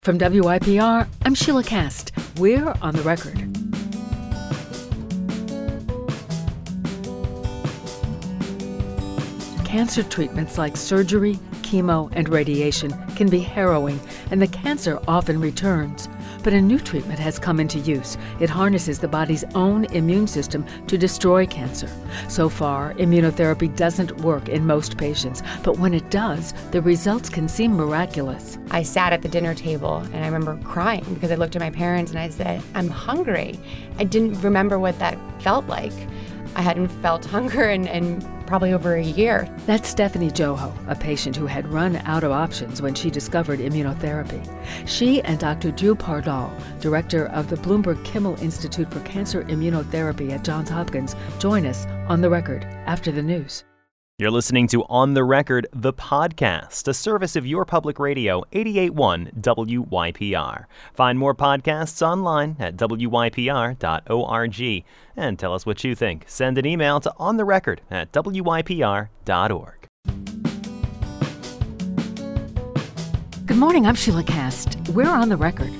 From WYPR, I'm Sheila Cast. We're on the record. Cancer treatments like surgery, chemo, and radiation can be harrowing, and the cancer often returns. But a new treatment has come into use. It harnesses the body's own immune system to destroy cancer. So far, immunotherapy doesn't work in most patients, but when it does, the results can seem miraculous. I sat at the dinner table and I remember crying because I looked at my parents and I said, I'm hungry. I didn't remember what that felt like. I hadn't felt hunger in probably over a year. That's Stephanie Joho, a patient who had run out of options when she discovered immunotherapy. She and Dr. Drew Pardoll, director of the Bloomberg Kimmel Institute for Cancer Immunotherapy at Johns Hopkins, join us on the record after the news. You're listening to On the Record, the podcast, a service of your public radio, 88.1 WYPR. Find more podcasts online at wypr.org. And tell us what you think. Send an email to ontherecord@wypr.org. Good morning, I'm Sheila Cast. We're on the record.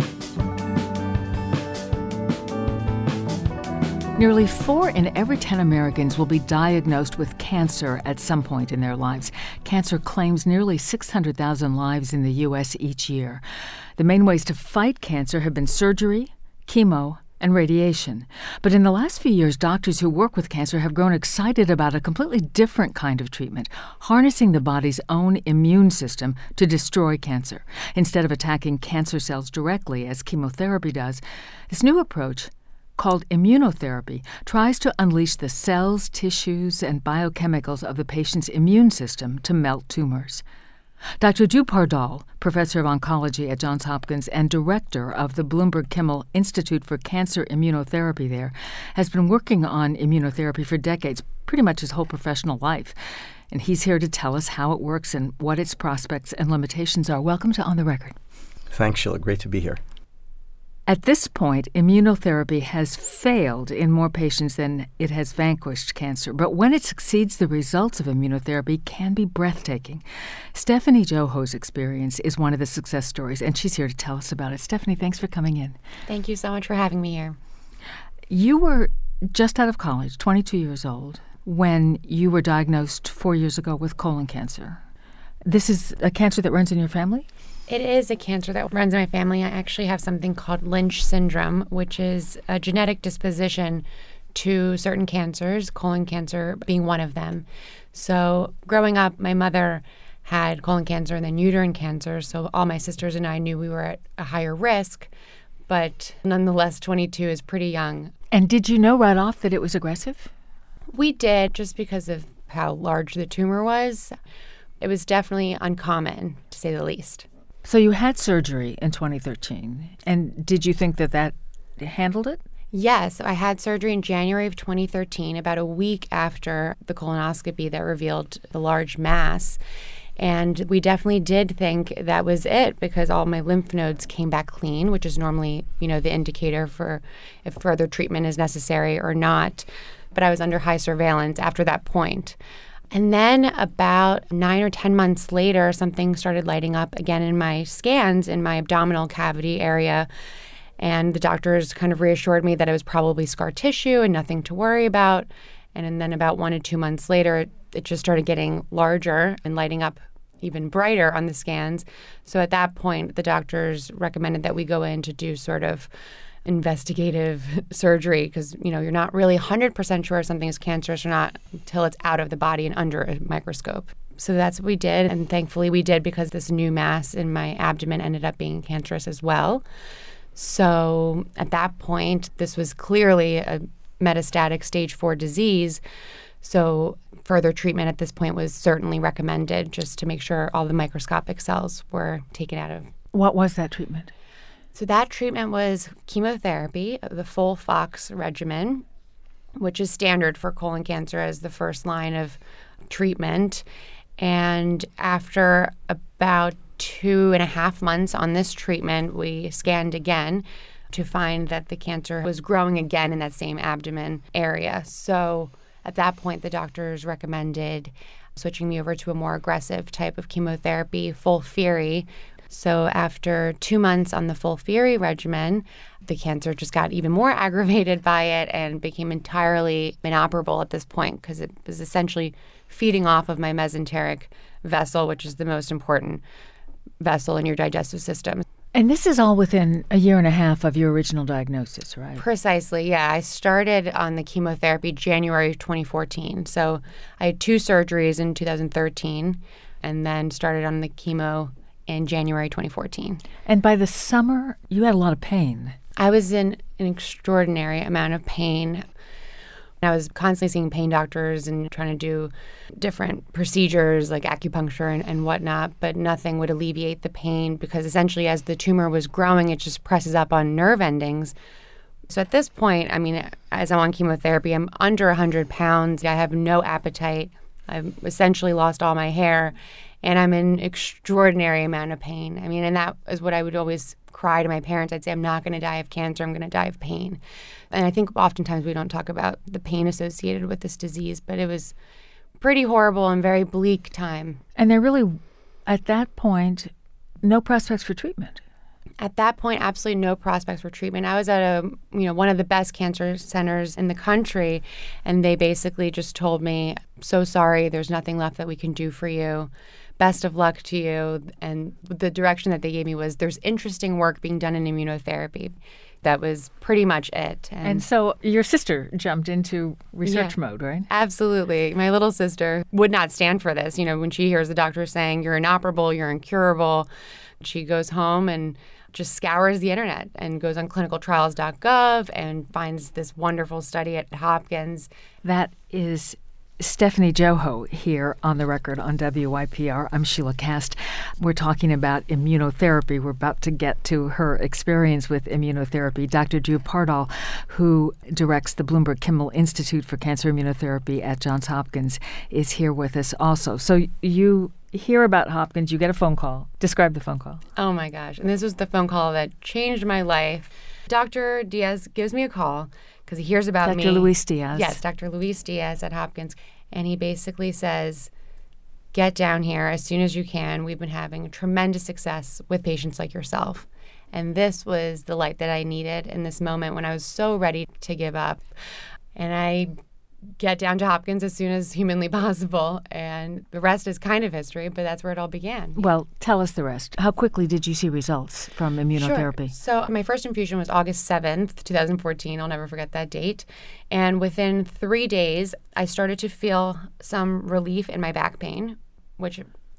Nearly 4 in every 10 Americans will be diagnosed with cancer at some point in their lives. Cancer claims nearly 600,000 lives in the U.S. each year. The main ways to fight cancer have been surgery, chemo, and radiation. But in the last few years, doctors who work with cancer have grown excited about a completely different kind of treatment, harnessing the body's own immune system to destroy cancer. Instead of attacking cancer cells directly, as chemotherapy does, this new approach, called immunotherapy, tries to unleash the cells, tissues, and biochemicals of the patient's immune system to melt tumors. Dr. Drew Pardoll, professor of oncology at Johns Hopkins and director of the Bloomberg Kimmel Institute for Cancer Immunotherapy there, has been working on immunotherapy for decades, pretty much his whole professional life. And he's here to tell us how it works and what its prospects and limitations are. Welcome to On the Record. Thanks, Sheila. Great to be here. At this point, immunotherapy has failed in more patients than it has vanquished cancer. But when it succeeds, the results of immunotherapy can be breathtaking. Stephanie Joho's experience is one of the success stories, and she's here to tell us about it. Stephanie, thanks for coming in. Thank you so much for having me here. You were just out of college, 22 years old, when you were diagnosed 4 years ago with colon cancer. This is a cancer that runs in your family? It is a cancer that runs in my family. I actually have something called Lynch syndrome, which is a genetic disposition to certain cancers, colon cancer being one of them. So growing up, my mother had colon cancer and then uterine cancer, so all my sisters and I knew we were at a higher risk, but nonetheless, 22 is pretty young. And did you know right off that it was aggressive? We did, just because of how large the tumor was. It was definitely uncommon, to say the least. So you had surgery in 2013, and did you think that handled it? Yes, I had surgery in January of 2013, about a week after the colonoscopy that revealed the large mass. And we definitely did think that was it because all my lymph nodes came back clean, which is normally, the indicator for if further treatment is necessary or not. But I was under high surveillance after that point. And then about 9 or 10 months later, something started lighting up again in my scans in my abdominal cavity area. And the doctors kind of reassured me that it was probably scar tissue and nothing to worry about. And then about 1 to 2 months later, it just started getting larger and lighting up even brighter on the scans. So at that point, the doctors recommended that we go in to do sort of investigative surgery because, you're not really 100% sure if something is cancerous or not until it's out of the body and under a microscope. So that's what we did, and thankfully we did because this new mass in my abdomen ended up being cancerous as well. So at that point, this was clearly a metastatic stage 4 disease. So further treatment at this point was certainly recommended just to make sure all the microscopic cells were taken out of. What was that treatment? So that treatment was chemotherapy, the FOLFOX regimen, which is standard for colon cancer as the first line of treatment. And after about 2.5 months on this treatment, we scanned again to find that the cancer was growing again in that same abdomen area. So at that point, the doctors recommended switching me over to a more aggressive type of chemotherapy, FOLFIRI. So after 2 months on the FOLFIRI regimen, the cancer just got even more aggravated by it and became entirely inoperable at this point because it was essentially feeding off of my mesenteric vessel, which is the most important vessel in your digestive system. And this is all within a year and a half of your original diagnosis, right? Precisely, yeah. I started on the chemotherapy January 2014. So I had 2 surgeries in 2013 and then started on the chemo in January 2014. And by the summer, you had a lot of pain. I was in an extraordinary amount of pain. I was constantly seeing pain doctors and trying to do different procedures like acupuncture and whatnot, but nothing would alleviate the pain because essentially as the tumor was growing, it just presses up on nerve endings. So at this point, I mean, as I'm on chemotherapy, I'm under 100 pounds. I have no appetite. I've essentially lost all my hair, and I'm in extraordinary amount of pain. I mean, and that is what I would always cry to my parents. I'd say, I'm not going to die of cancer. I'm going to die of pain. And I think oftentimes we don't talk about the pain associated with this disease, but it was pretty horrible and very bleak time. And there really, at that point, no prospects for treatment. At that point, absolutely no prospects for treatment. I was at one of the best cancer centers in the country, and they basically just told me, so sorry, there's nothing left that we can do for you. Best of luck to you. And the direction that they gave me was there's interesting work being done in immunotherapy. That was pretty much it. And so your sister jumped into research mode, right? Absolutely. My little sister would not stand for this. You know, when she hears the doctor saying you're inoperable, you're incurable, she goes home and just scours the internet and goes on clinicaltrials.gov and finds this wonderful study at Hopkins. That is Stephanie Joho here on The Record on WYPR. I'm Sheila Kast. We're talking about immunotherapy. We're about to get to her experience with immunotherapy. Dr. Drew Pardoll, who directs the Bloomberg Kimmel Institute for Cancer Immunotherapy at Johns Hopkins, is here with us also. So you hear about Hopkins, you get a phone call. Describe the phone call. Oh my gosh. And this was the phone call that changed my life. Dr. Diaz gives me a call because he hears about me. Dr. Luis Diaz. Yes, Dr. Luis Diaz at Hopkins. And he basically says, get down here as soon as you can. We've been having tremendous success with patients like yourself. And this was the light that I needed in this moment when I was so ready to give up. And I get down to Hopkins as soon as humanly possible. And the rest is kind of history, but that's where it all began. Well, tell us the rest. How quickly did you see results from immunotherapy? Sure. So my first infusion was August 7th, 2014. I'll never forget that date. And within 3 days, I started to feel some relief in my back pain, which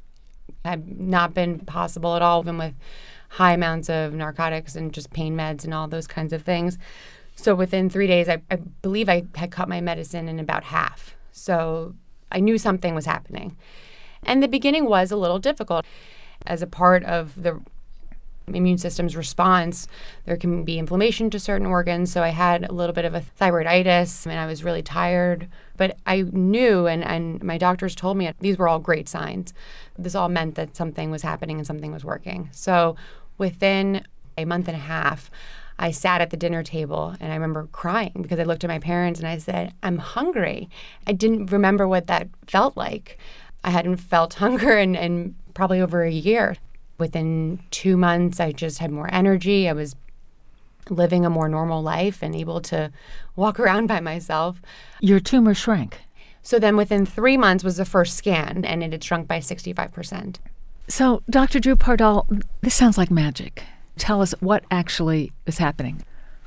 had not been possible at all, even with high amounts of narcotics and just pain meds and all those kinds of things. So within 3 days, I believe I had cut my medicine in about half. So I knew something was happening. And the beginning was a little difficult. As a part of the immune system's response, there can be inflammation to certain organs. So I had a little bit of a thyroiditis, and I was really tired. But I knew, and my doctors told me, these were all great signs. This all meant that something was happening and something was working. So within a month and a half, I sat at the dinner table and I remember crying because I looked at my parents and I said, I'm hungry. I didn't remember what that felt like. I hadn't felt hunger in probably over a year. Within 2 months, I just had more energy. I was living a more normal life and able to walk around by myself. Your tumor shrank. So then within 3 months was the first scan, and it had shrunk by 65%. So, Dr. Drew Pardoll, this sounds like magic. Tell us what actually is happening.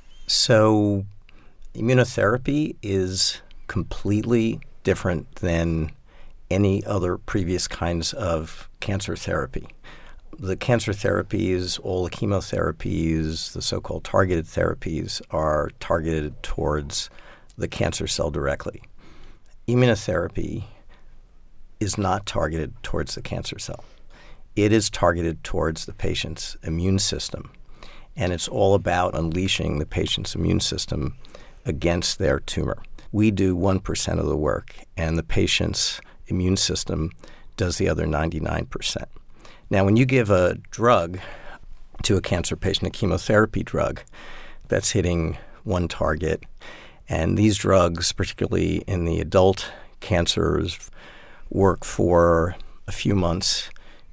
So immunotherapy is completely different than any other previous kinds of cancer therapy. The cancer therapies, all the chemotherapies, the so-called targeted therapies are targeted towards the cancer cell directly. Immunotherapy is not targeted towards the cancer cell. It is targeted towards the patient's immune system, and it's all about unleashing the patient's immune system against their tumor. We do 1% of the work, and the patient's immune system does the other 99%. Now, when you give a drug to a cancer patient, a chemotherapy drug, that's hitting one target, and these drugs, particularly in the adult cancers, work for a few months,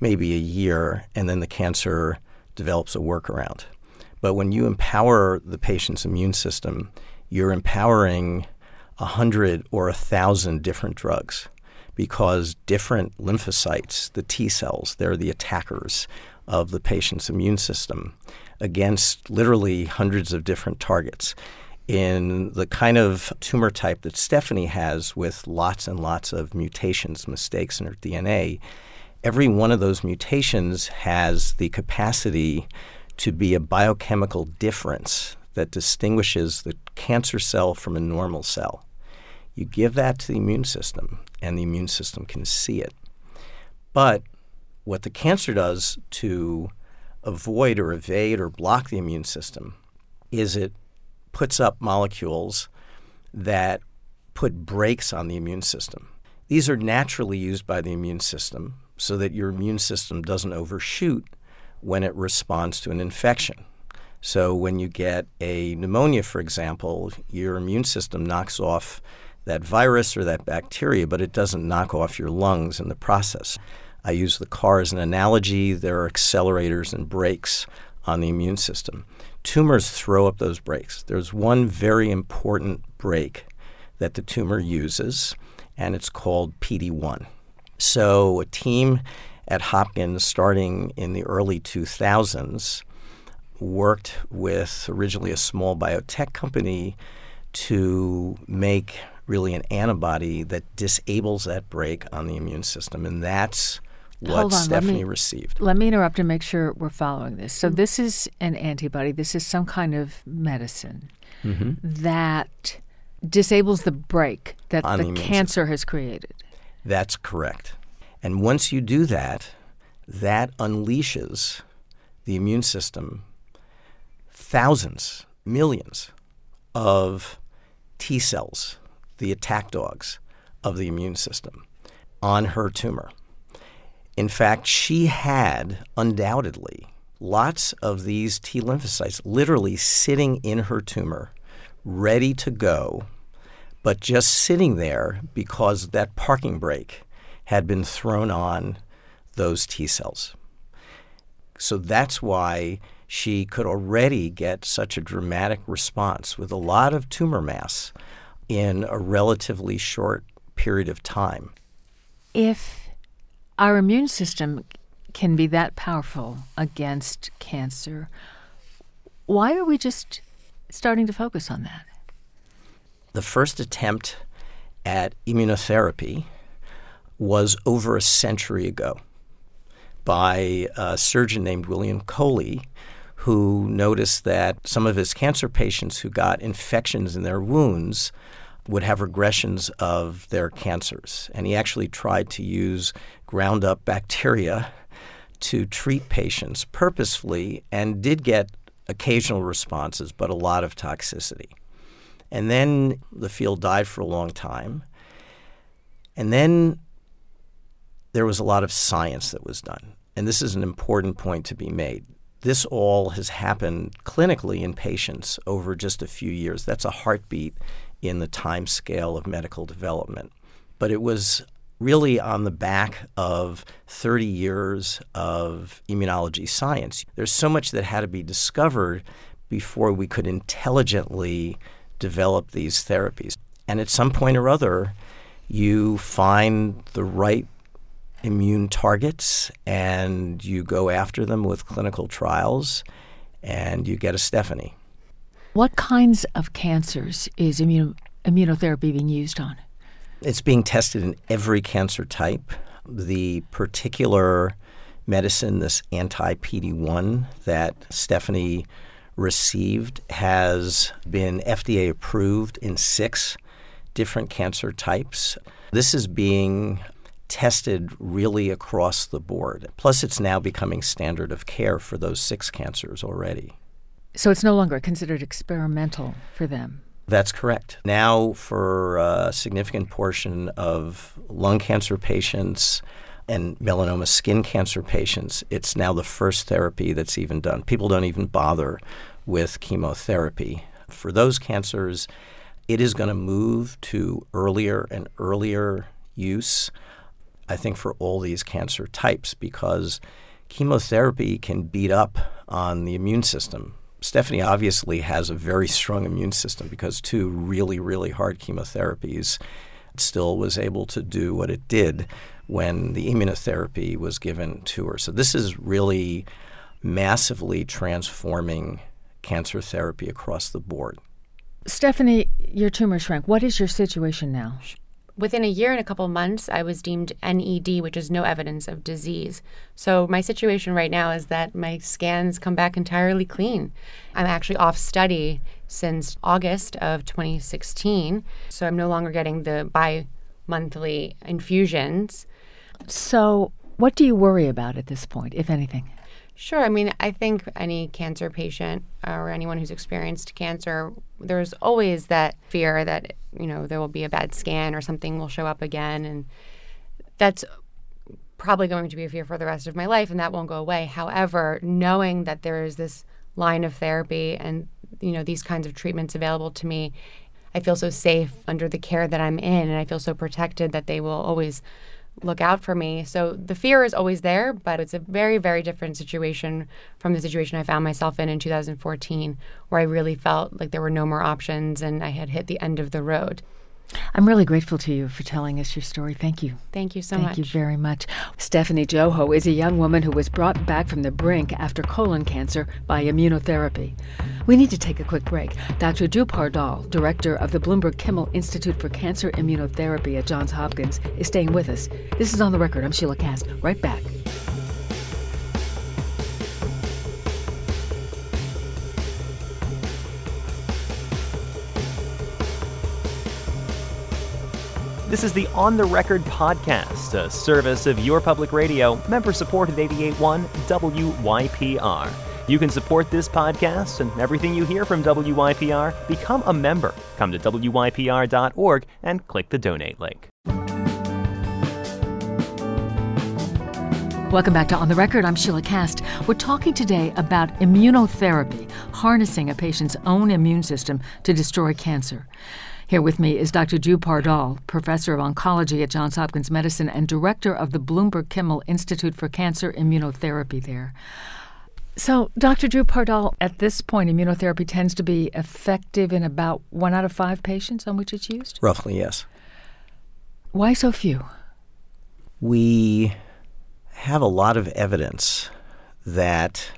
maybe a year, and then the cancer develops a workaround. But when you empower the patient's immune system, you're empowering 100 or 1,000 different drugs, because different lymphocytes, the T cells, they're the attackers of the patient's immune system against literally hundreds of different targets. In the kind of tumor type that Stephanie has, with lots and lots of mutations, mistakes in her DNA, every one of those mutations has the capacity to be a biochemical difference that distinguishes the cancer cell from a normal cell. You give that to the immune system, and the immune system can see it. But what the cancer does to avoid or evade or block the immune system is it puts up molecules that put brakes on the immune system. These are naturally used by the immune system so that your immune system doesn't overshoot when it responds to an infection. So when you get a pneumonia, for example, your immune system knocks off that virus or that bacteria, but it doesn't knock off your lungs in the process. I use the car as an analogy. There are accelerators and brakes on the immune system. Tumors throw up those brakes. There's one very important brake that the tumor uses, and it's called PD-1. So a team at Hopkins, starting in the early 2000s, worked with originally a small biotech company to make really an antibody that disables that brake on the immune system, and that's what Stephanie received. Let me interrupt and make sure we're following this. So this is an antibody. This is some kind of medicine that disables the brake that the cancer has created. That's correct. And once you do that, that unleashes the immune system thousands, millions of T cells, the attack dogs of the immune system, on her tumor. In fact, she had undoubtedly lots of these T lymphocytes literally sitting in her tumor, ready to go, but just sitting there because that parking brake had been thrown on those T cells. So that's why she could already get such a dramatic response with a lot of tumor mass in a relatively short period of time. If our immune system can be that powerful against cancer, why are we just starting to focus on that? The first attempt at immunotherapy was over a century ago by a surgeon named William Coley, who noticed that some of his cancer patients who got infections in their wounds would have regressions of their cancers. And he actually tried to use ground-up bacteria to treat patients purposefully and did get occasional responses, but a lot of toxicity. And then the field died for a long time. And then there was a lot of science that was done. And this is an important point to be made. This all has happened clinically in patients over just a few years. That's a heartbeat in the time scale of medical development. But it was really on the back of 30 years of immunology science. There's so much that had to be discovered before we could intelligently develop these therapies. And at some point or other, you find the right immune targets and you go after them with clinical trials and you get a Stephanie. What kinds of cancers is immunotherapy being used on? It's being tested in every cancer type. The particular medicine, this anti-PD-1 that Stephanie received, has been FDA approved in 6 different cancer types. This is being tested really across the board. Plus, it's now becoming standard of care for those 6 cancers already. So it's no longer considered experimental for them? That's correct. Now, for a significant portion of lung cancer patients and melanoma skin cancer patients, it's now the first therapy that's even done. People don't even bother with chemotherapy. For those cancers, it is going to move to earlier and earlier use. I think, for all these cancer types because chemotherapy can beat up on the immune system. Stephanie obviously has a very strong immune system because 2 really, really hard chemotherapies still was able to do what it did when the immunotherapy was given to her. So this is really massively transforming cancer therapy across the board. Stephanie, your tumor shrank. What is your situation now? Within a year and a couple of months, I was deemed NED, which is no evidence of disease. So my situation right now is that my scans come back entirely clean. I'm actually off study since August of 2016, so I'm no longer getting the bi-monthly infusions. So what do you worry about at this point, if anything? Sure. I mean, I think any cancer patient or anyone who's experienced cancer, there's always that fear that, there will be a bad scan or something will show up again. And that's probably going to be a fear for the rest of my life, and that won't go away. However, knowing that there is this line of therapy and, these kinds of treatments available to me, I feel so safe under the care that I'm in, and I feel so protected that they will always look out for me. So the fear is always there, but it's a very, very different situation from the situation I found myself in 2014, where I really felt like there were no more options and I had hit the end of the road. I'm really grateful to you for telling us your story. Thank you. Thank you so much. Thank you very much. Stephanie Joho is a young woman who was brought back from the brink after colon cancer by immunotherapy. We need to take a quick break. Dr. Drew Pardoll, director of the Bloomberg Kimmel Institute for Cancer Immunotherapy at Johns Hopkins, is staying with us. This is On the Record. I'm Sheila Kast. Right back. This is the On the Record podcast, a service of your public radio, member-supported 88.1 WYPR. You can support this podcast and everything you hear from WYPR. Become a member. Come to WYPR.org and click the donate link. Welcome back to On the Record. I'm Sheila Kast. We're talking today about immunotherapy, harnessing a patient's own immune system to destroy cancer. Here with me is Dr. Drew Pardoll, professor of oncology at Johns Hopkins Medicine and director of the Bloomberg Kimmel Institute for Cancer Immunotherapy there. So, Dr. Drew Pardoll, at this point, immunotherapy tends to be effective in about 1 out of 5 patients on which it's used? Roughly, yes. Why so few? We have a lot of evidence that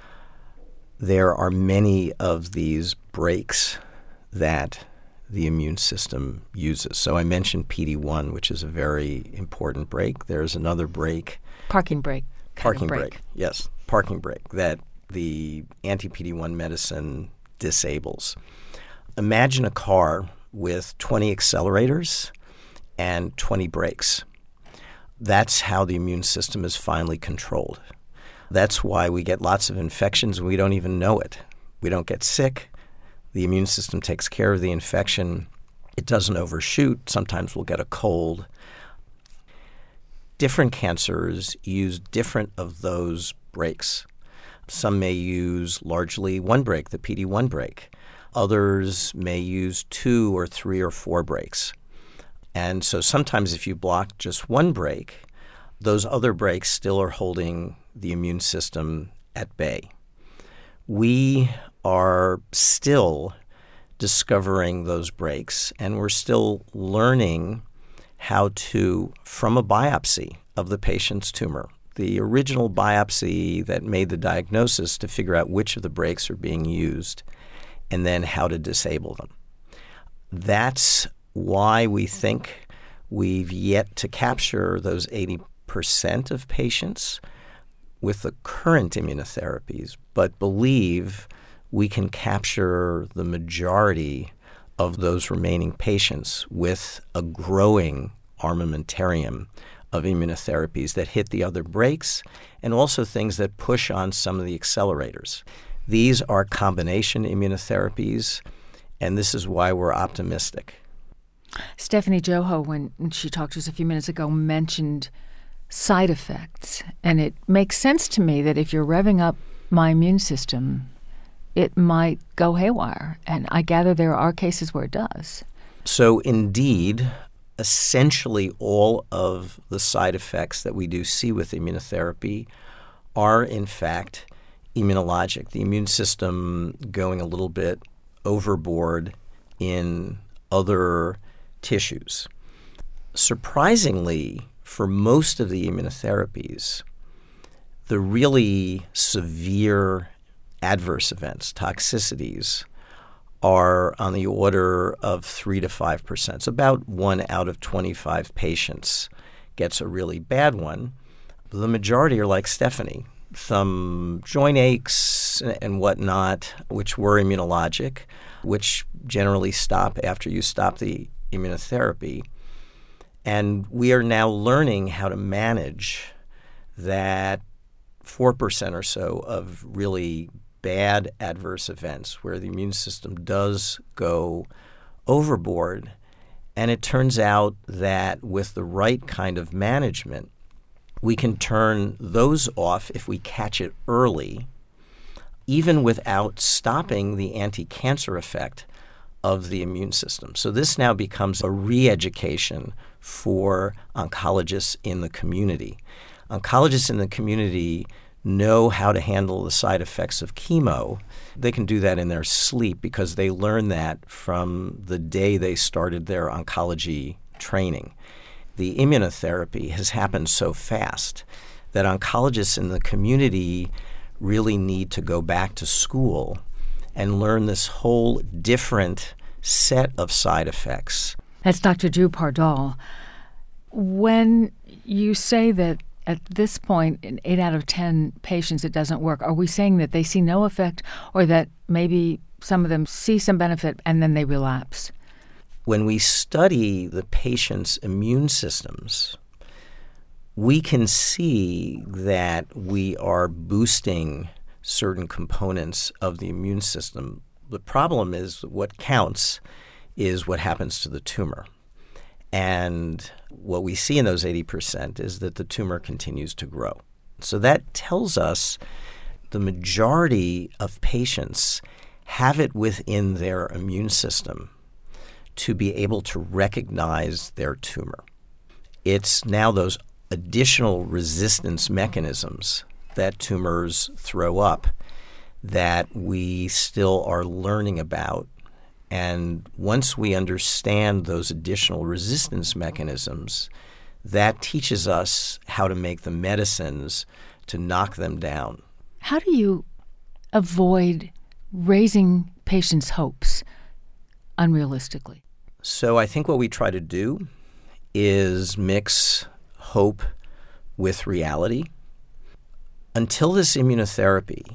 there are many of these breaks that the immune system uses. So I mentioned PD-1, which is a very important break. There's another break. Parking brake. Parking brake, yes. Parking brake that the anti-PD-1 medicine disables. Imagine a car with 20 accelerators and 20 brakes. That's how the immune system is finally controlled. That's why we get lots of infections and we don't even know it. We don't get sick. The immune system takes care of the infection. It doesn't overshoot. Sometimes we'll get a cold. Different cancers use different of those brakes. Some may use largely one brake, the PD-1 brake. Others may use 2 or 3 or 4 brakes. And so sometimes if you block just one brake, those other brakes still are holding the immune system at bay. We are still discovering those brakes, and we're still learning how to, from a biopsy of the patient's tumor, the original biopsy that made the diagnosis, to figure out which of the brakes are being used and then how to disable them. That's why we think we've yet to capture those 80% of patients with the current immunotherapies, but believe we can capture the majority of those remaining patients with a growing armamentarium of immunotherapies that hit the other brakes and also things that push on some of the accelerators. These are combination immunotherapies, and this is why we're optimistic. Stephanie Joho, when she talked to us a few minutes ago, mentioned side effects. And it makes sense to me that if you're revving up my immune system, it might go haywire. And I gather there are cases where it does. So indeed, essentially all of the side effects that we do see with immunotherapy are, in fact, immunologic, the immune system going a little bit overboard in other tissues. Surprisingly, for most of the immunotherapies, the really severe adverse events, toxicities, are on the order of 3 to 5%. It's about 1 out of 25 patients gets a really bad one. The majority are like Stephanie, some joint aches and whatnot, which were immunologic, which generally stop after you stop the immunotherapy. And we are now learning how to manage that 4% or so of really bad adverse events where the immune system does go overboard. And it turns out that with the right kind of management, we can turn those off if we catch it early, even without stopping the anti-cancer effect of the immune system. So this now becomes a re-education for oncologists in the community. Oncologists in the community know how to handle the side effects of chemo. They can do that in their sleep because they learn that from the day they started their oncology training. The immunotherapy has happened so fast that oncologists in the community really need to go back to school and learn this whole different set of side effects. That's Dr. Drew Pardoll. When you say that at this point, in 8 out of 10 patients, it doesn't work, are we saying that they see no effect or that maybe some of them see some benefit and then they relapse? When we study the patient's immune systems, we can see that we are boosting certain components of the immune system. The problem is what counts is what happens to the tumor. And what we see in those 80% is that the tumor continues to grow. So that tells us the majority of patients have it within their immune system to be able to recognize their tumor. It's now those additional resistance mechanisms that tumors throw up that we still are learning about. And once we understand those additional resistance mechanisms, that teaches us how to make the medicines to knock them down. How do you avoid raising patients' hopes unrealistically? So I think what we try to do is mix hope with reality. Until this immunotherapy,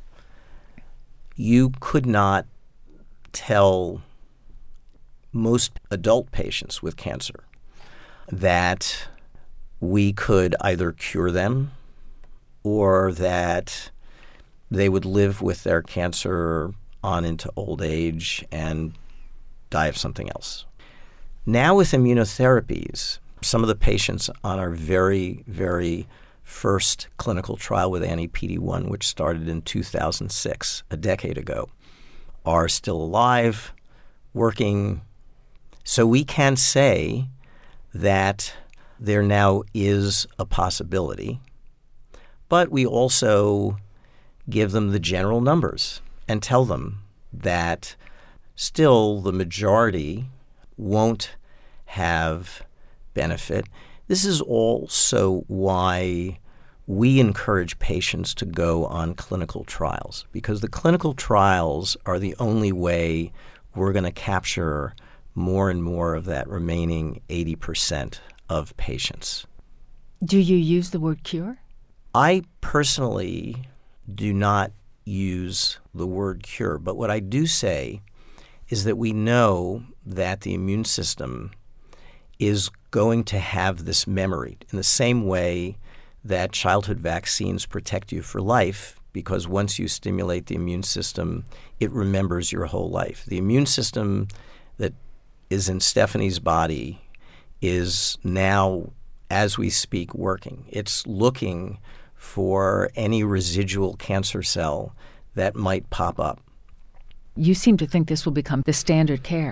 you could not tell most adult patients with cancer that we could either cure them or that they would live with their cancer on into old age and die of something else. Now with immunotherapies, some of the patients on our very, very first clinical trial with anti-PD-1, which started in 2006, a decade ago, are still alive, working. So we can say that there now is a possibility, but we also give them the general numbers and tell them that still the majority won't have benefit. This is also why we encourage patients to go on clinical trials, because the clinical trials are the only way we're going to capture more and more of that remaining 80% of patients. Do you use the word cure? I personally do not use the word cure, but what I do say is that we know that the immune system is going to have this memory in the same way that childhood vaccines protect you for life, because once you stimulate the immune system, it remembers your whole life. The immune system that is in Stephanie's body is now, as we speak, working. It's looking for any residual cancer cell that might pop up. You seem to think this will become the standard care.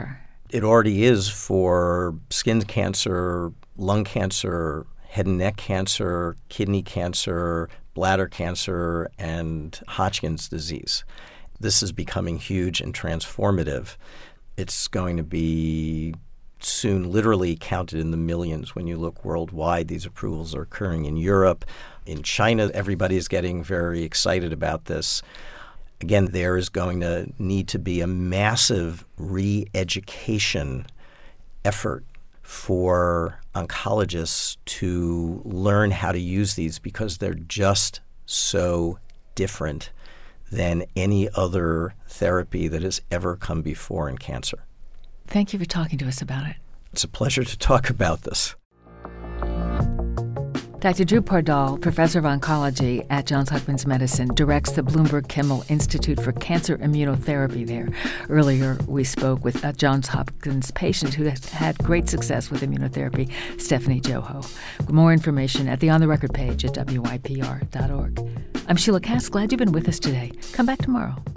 it already is for skin cancer, lung cancer, head and neck cancer, kidney cancer, bladder cancer, and Hodgkin's disease. This is becoming huge and transformative. It's going to be soon literally counted in the millions when you look worldwide. These approvals are occurring in Europe. In China, everybody is getting very excited about this. Again, there is going to need to be a massive re-education effort for oncologists to learn how to use these because they're just so different than any other therapy that has ever come before in cancer. Thank you for talking to us about it. It's a pleasure to talk about this. Dr. Drew Pardoll, professor of oncology at Johns Hopkins Medicine, directs the Bloomberg Kimmel Institute for Cancer Immunotherapy there. Earlier, we spoke with a Johns Hopkins patient who has had great success with immunotherapy, Stephanie Joho. More information at the On the Record page at WYPR.org. I'm Sheila Cass. Glad you've been with us today. Come back tomorrow.